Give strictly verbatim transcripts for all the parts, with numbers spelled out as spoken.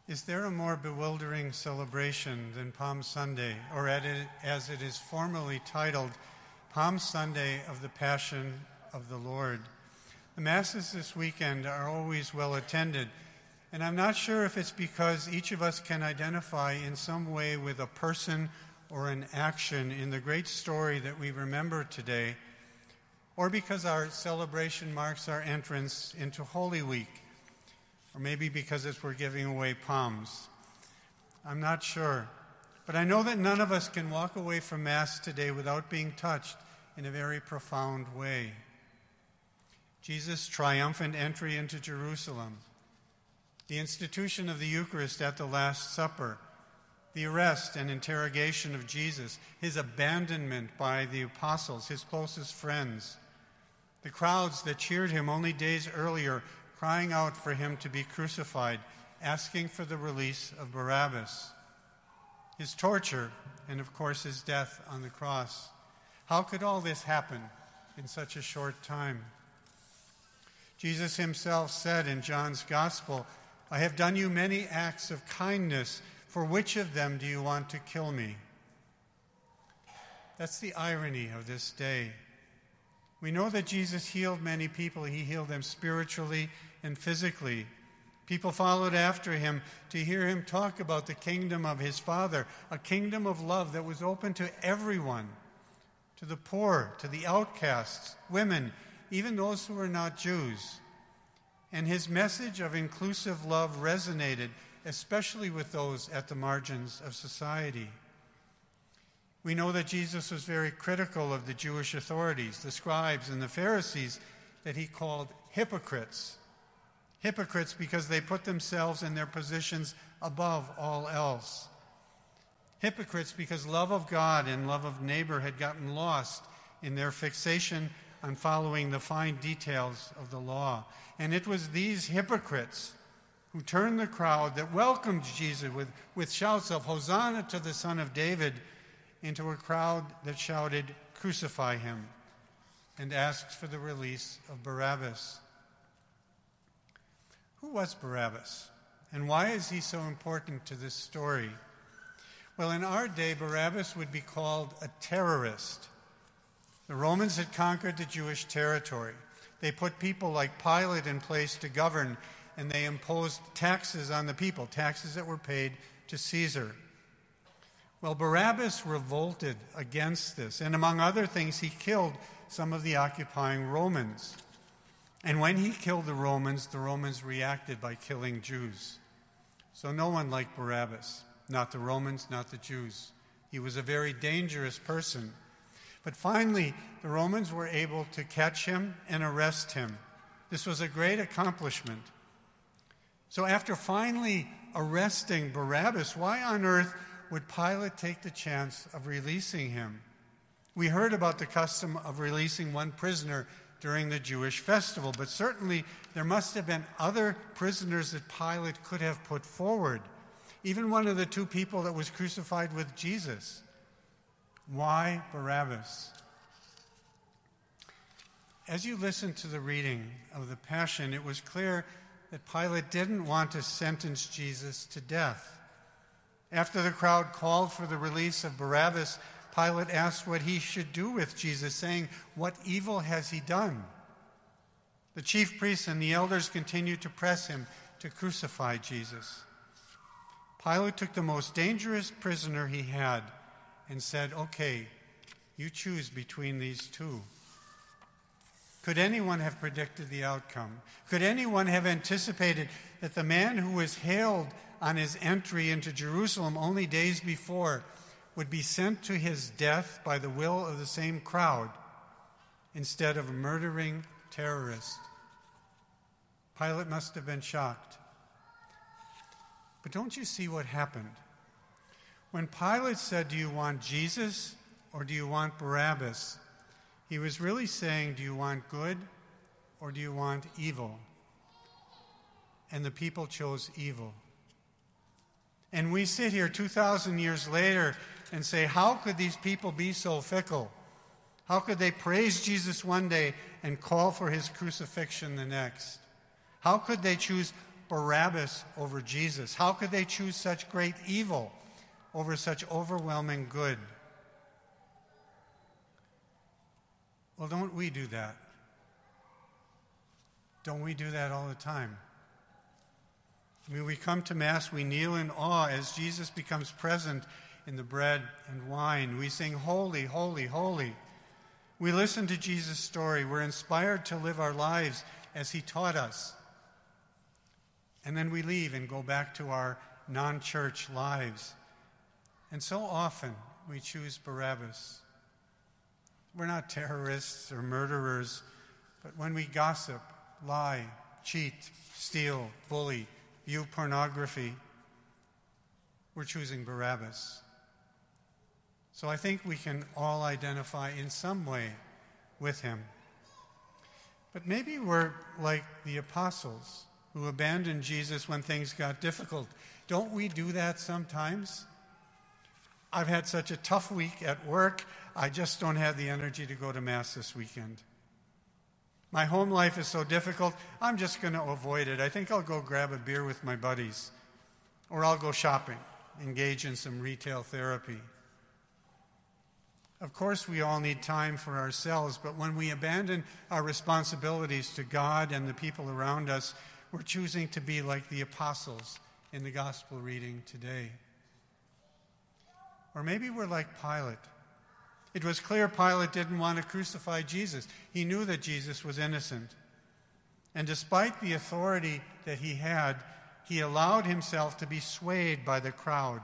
Is there a more bewildering celebration than Palm Sunday, or as it is formally titled, Palm Sunday of the Passion of the Lord? The Masses this weekend are always well attended, and I'm not sure if it's because each of us can identify in some way with a person or an action in the great story that we remember today, or because our celebration marks our entrance into Holy Week, or maybe because it's we're giving away palms. I'm not sure. But I know that none of us can walk away from Mass today without being touched in a very profound way. Jesus' triumphant entry into Jerusalem, the institution of the Eucharist at the Last Supper, the arrest and interrogation of Jesus, his abandonment by the apostles, his closest friends, the crowds that cheered him only days earlier, crying out for him to be crucified, asking for the release of Barabbas, his torture, and of course his death on the cross. How could all this happen in such a short time? Jesus himself said in John's Gospel, "I have done you many acts of kindness. For which of them do you want to kill me?" That's the irony of this day. We know that Jesus healed many people. He healed them spiritually and physically. People followed after him to hear him talk about the kingdom of his Father, a kingdom of love that was open to everyone, to the poor, to the outcasts, women, even those who were not Jews. And his message of inclusive love resonated, especially with those at the margins of society. We know that Jesus was very critical of the Jewish authorities, the scribes and the Pharisees, that he called hypocrites. Hypocrites because they put themselves and their positions above all else. Hypocrites because love of God and love of neighbor had gotten lost in their fixation on following the fine details of the law. And it was these hypocrites who turned the crowd that welcomed Jesus with, with shouts of Hosanna to the Son of David into a crowd that shouted, "Crucify him," and asked for the release of Barabbas. Who was Barabbas, and why is he so important to this story? Well, in our day, Barabbas would be called a terrorist. The Romans had conquered the Jewish territory. They put people like Pilate in place to govern, and they imposed taxes on the people, taxes that were paid to Caesar. Well, Barabbas revolted against this, and among other things, he killed some of the occupying Romans. And when he killed the Romans, the Romans reacted by killing Jews. So no one liked Barabbas, not the Romans, not the Jews. He was a very dangerous person. But finally, the Romans were able to catch him and arrest him. This was a great accomplishment. So after finally arresting Barabbas, why on earth would Pilate take the chance of releasing him? We heard about the custom of releasing one prisoner during the Jewish festival, but certainly there must have been other prisoners that Pilate could have put forward, even one of the two people that was crucified with Jesus. Why Barabbas? As you listened to the reading of the Passion, it was clear that Pilate didn't want to sentence Jesus to death. After the crowd called for the release of Barabbas, Pilate asked what he should do with Jesus, saying, "What evil has he done?" The chief priests and the elders continued to press him to crucify Jesus. Pilate took the most dangerous prisoner he had and said, "Okay, you choose between these two." Could anyone have predicted the outcome? Could anyone have anticipated that the man who was hailed on his entry into Jerusalem only days before would be sent to his death by the will of the same crowd instead of a murdering terrorist? Pilate must have been shocked. But don't you see what happened? When Pilate said, "Do you want Jesus or do you want Barabbas?" he was really saying, "Do you want good or do you want evil?" And the people chose evil. And we sit here two thousand years later and say, how could these people be so fickle? How could they praise Jesus one day and call for his crucifixion the next? How could they choose Barabbas over Jesus? How could they choose such great evil over such overwhelming good? Well, don't we do that? Don't we do that all the time? I mean, we come to Mass, we kneel in awe as Jesus becomes present in the bread and wine. We sing, "Holy, holy, holy." We listen to Jesus' story. We're inspired to live our lives as he taught us. And then we leave and go back to our non-church lives. And so often we choose Barabbas. We're not terrorists or murderers, but when we gossip, lie, cheat, steal, bully, view pornography, we're choosing Barabbas. So I think we can all identify in some way with him. But maybe we're like the apostles who abandoned Jesus when things got difficult. Don't we do that sometimes? I've had such a tough week at work, I just don't have the energy to go to Mass this weekend. My home life is so difficult, I'm just going to avoid it. I think I'll go grab a beer with my buddies, or I'll go shopping, engage in some retail therapy. Of course, we all need time for ourselves, but when we abandon our responsibilities to God and the people around us, we're choosing to be like the apostles in the gospel reading today. Or maybe we're like Pilate. It was clear Pilate didn't want to crucify Jesus. He knew that Jesus was innocent. And despite the authority that he had, he allowed himself to be swayed by the crowd.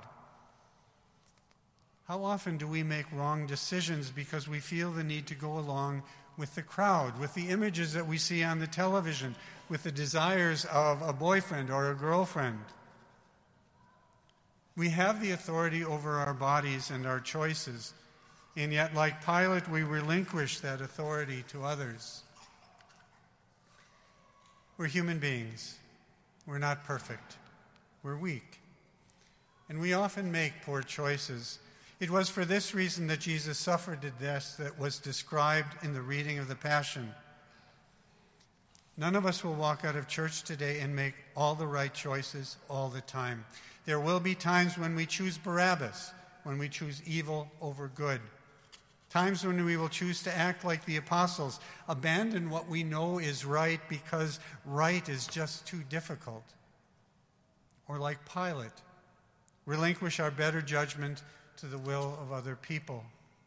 How often do we make wrong decisions because we feel the need to go along with the crowd, with the images that we see on the television, with the desires of a boyfriend or a girlfriend? We have the authority over our bodies and our choices, and yet, like Pilate, we relinquish that authority to others. We're human beings. We're not perfect. We're weak. And we often make poor choices. It was for this reason that Jesus suffered the death that was described in the reading of the Passion. None of us will walk out of church today and make all the right choices all the time. There will be times when we choose Barabbas, when we choose evil over good. Times when we will choose to act like the apostles, abandon what we know is right because right is just too difficult. Or like Pilate, relinquish our better judgment to the will of other people.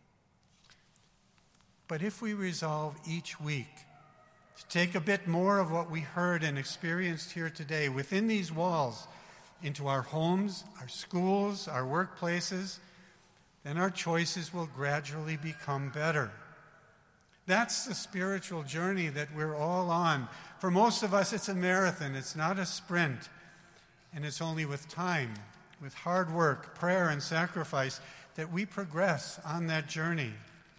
But if we resolve each week to take a bit more of what we heard and experienced here today within these walls into our homes, our schools, our workplaces, then our choices will gradually become better. That's the spiritual journey that we're all on. For most of us, it's a marathon. It's not a sprint. And it's only with time, with hard work, prayer, and sacrifice that we progress on that journey.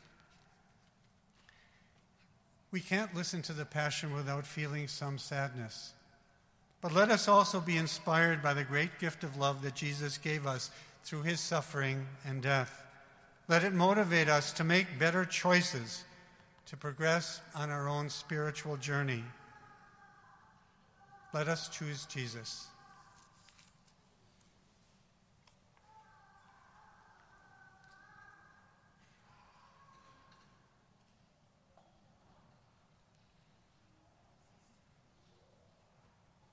We can't listen to the Passion without feeling some sadness. But let us also be inspired by the great gift of love that Jesus gave us through his suffering and death. Let it motivate us to make better choices, to progress on our own spiritual journey. Let us choose Jesus.